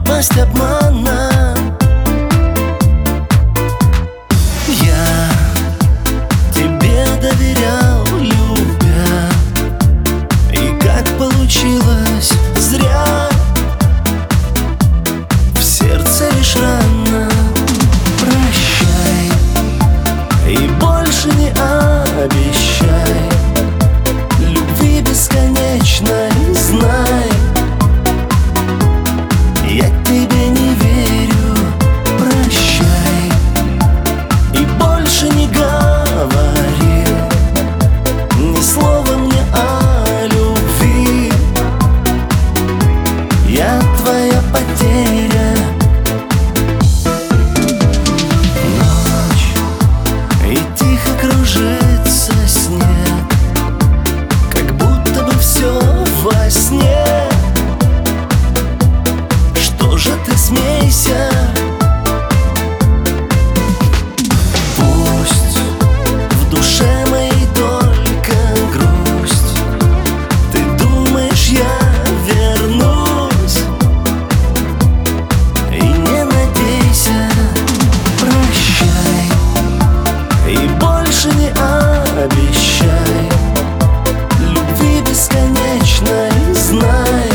масть обмана. Я тебе доверял, любя, и как получилось зря. В сердце лишь рана. Прощай и больше не обещай любви бесконечной, знай, я тебе не верю. Прощай и больше не говори ни слова мне о любви. Я твоя потеря. Ночь и тихо кружится снег, как будто бы все во сне. Что же ты, смейся. Пусть в душе моей только грусть. Ты думаешь, я вернусь? И не надейся. Прощай и больше не обещай любви бесконечной, знай,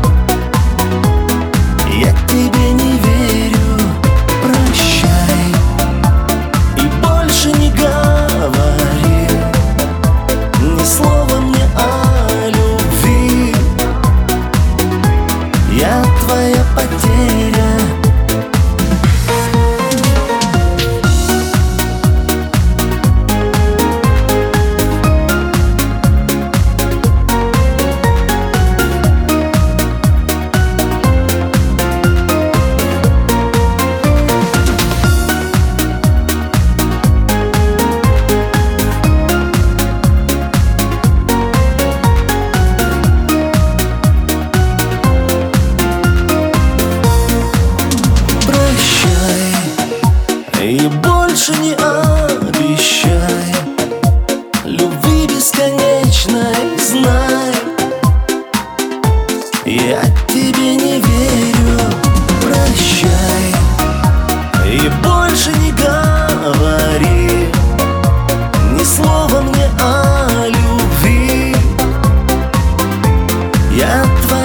я тебе не верю. Прощай и больше не говори ни слова мне о любви. Я твоя потеря. И больше не обещай любви бесконечной, знай, я тебе не верю. Прощай и больше не говори ни слова мне о любви. Я твоя